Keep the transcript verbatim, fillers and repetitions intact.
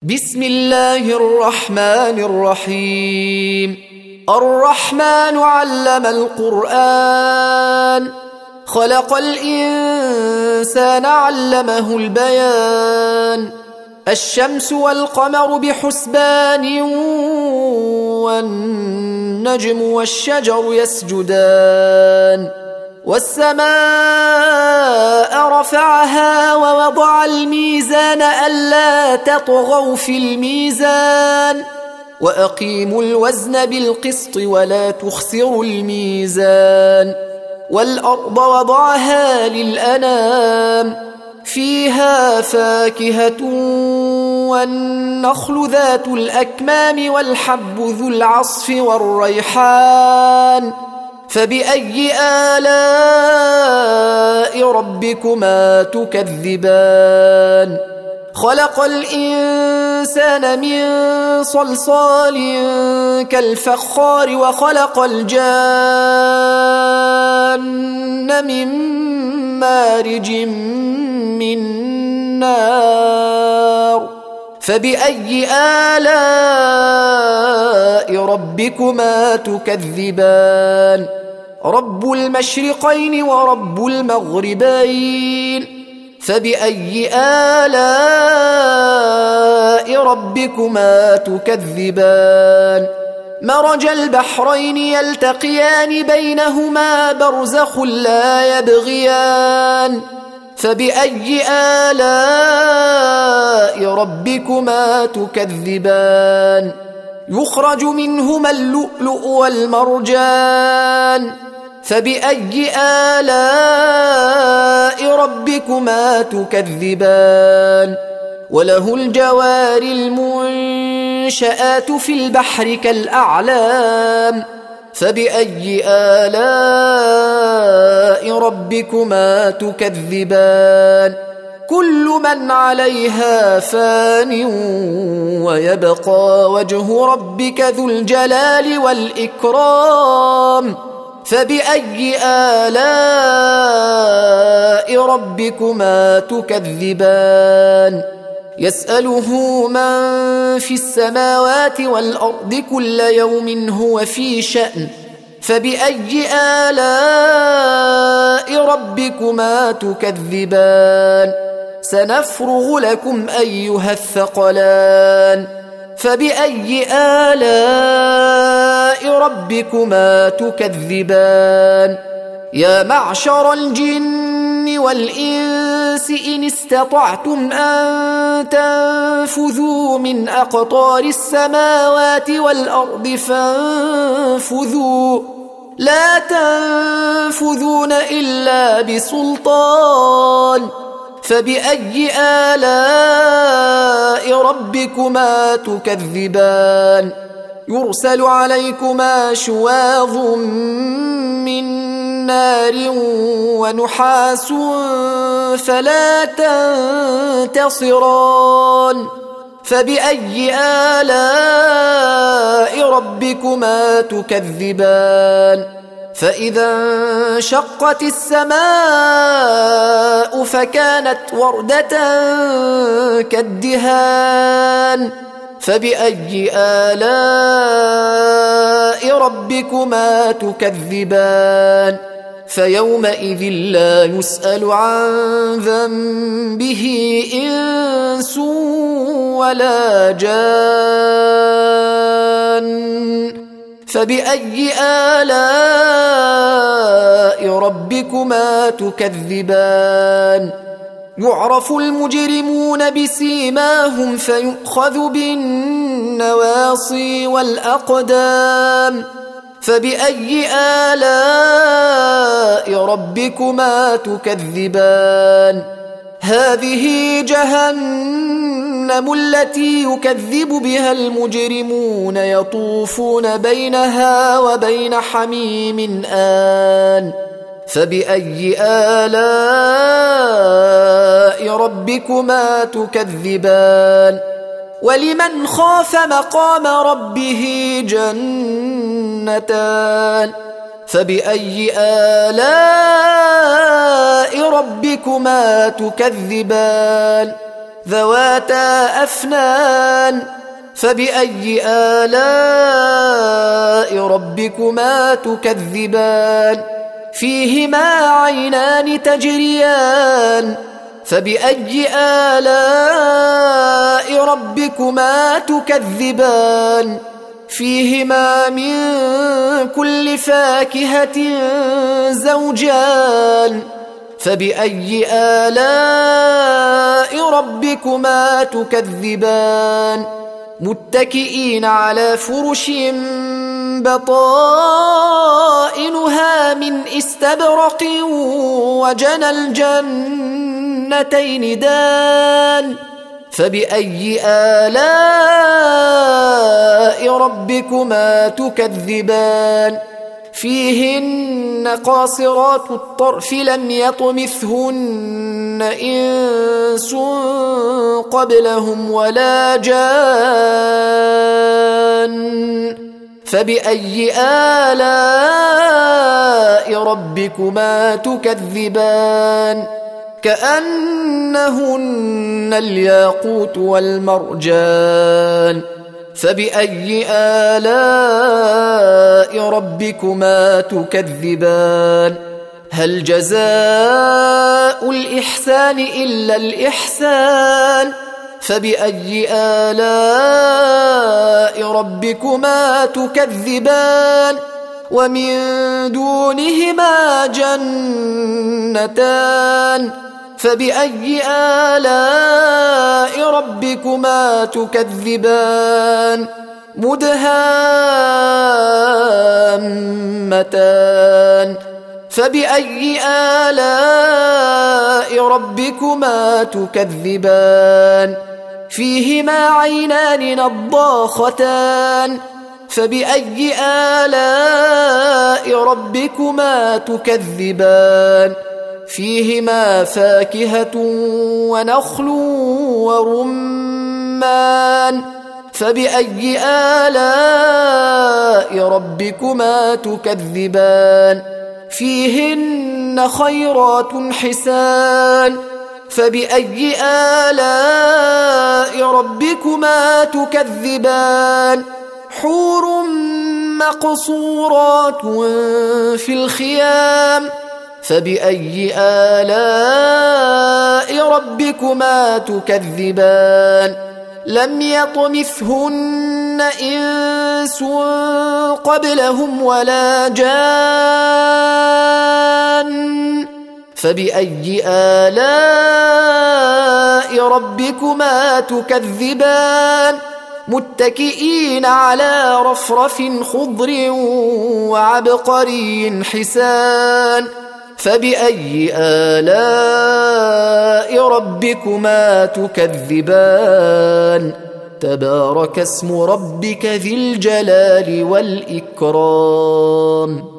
بسم الله الرحمن الرحيم. الرحمن علم القرآن، خلق الإنسان علمه البيان. الشمس والقمر بحسبان، والنجم والشجر يسجدان. والسماء رفعها ووضع الميزان ألا تطغوا في الميزان، وأقيموا الوزن بالقسط ولا تخسروا الميزان. والأرض وضعها للأنام، فيها فاكهة والنخل ذات الأكمام والحب ذو العصف والريحان. فبأي آلاء ربكما تكذبان؟ خلق الإنسان من صلصال كالفخار، وخلق الجان من مارج من نار. فبأي آلاء ربكما تكذبان؟ رب المشرقين ورب المغربين. فبأي آلاء ربكما تكذبان؟ مرج البحرين يلتقيان بينهما برزخ لا يبغيان. فبأي آلاء ربكما تكذبان؟ يخرج منهما اللؤلؤ والمرجان. فبأي آلاء ربكما تكذبان؟ وله الجوار المنشآت في البحر كالأعلام. فبأي آلاء ربكما تكذبان؟ كل من عليها فان، ويبقى وجه ربك ذو الجلال والإكرام. فبأي آلاء ربكما تكذبان؟ يسأله من في السماوات والأرض كل يوم هو في شأن. فبأي آلاء ربكما تكذبان؟ سنفرغ لكم أيها الثقلان. فبأي آلاء ربكما تكذبان؟ يا معشر الجن والإنس إن استطعتم أن تنفذوا من أقطار السماوات والأرض فانفذوا، لا تنفذون إلا بسلطان. فبأي آلاء ربكما تكذبان؟ يرسل عليكما شواظ من نار ونحاس فلا تنتصران. فبأي آلاء ربكما تكذبان؟ فإذا انشقت السماء فكانت وردة كالدهان. فبأي آلاء ربكما تكذبان؟ فيومئذ لا يسأل عن ذنبه إنس ولا جان. فبأي آلاء ربكما تكذبان؟ يعرف المجرمون بسيماهم فيؤخذ بالنواصي والأقدام. فبأي آلاء ربكما تكذبان؟ هذه جهنم التي يكذب بها المجرمون، يطوفون بينها وبين حميم آن. فبأي آلاء ربكما تكذبان؟ ولمن خاف مقام ربه جنتان. فبأي آلاء ربكما تكذبان؟ ذواتا أفنان فبأي آلاء ربكما تكذبان فيهما عينان تجريان فبأي آلاء ربكما تكذبان فيهما من كل فاكهة زوجان فبأي آلاء ربكما تكذبان متكئين على فرش بطائنها من استبرق وجنى الجنتين دان فبأي آلاء ربكما تكذبان فيهن قاصرات الطرف لم يطمثهن إنس قبلهم ولا جان فبأي آلاء ربكما تكذبان كأنهن الياقوت والمرجان فبأي آلاء ربكما تكذبان هل جزاء الإحسان إلا الإحسان فبأي آلاء ربكما تكذبان ومن دونهما جنتان فبأي آلاء ربكما تكذبان مدهامتان فبأي آلاء ربكما تكذبان فيهما عينان نضاختان فبأي آلاء ربكما تكذبان فيهما فاكهة ونخل ورمان فبأي آلاء ربكما تكذبان فيهن خيرات حسان فبأي آلاء ربكما تكذبان حور مقصورات في الخيام فبأي آلاء ربكما تكذبان لم يطمثهن إنس قبلهم ولا جان فبأي آلاء ربكما تكذبان متكئين على رفرف خضر وعبقري حسان فبأي آلاء ربكما تكذبان تبارك اسم ربك ذي الجلال والإكرام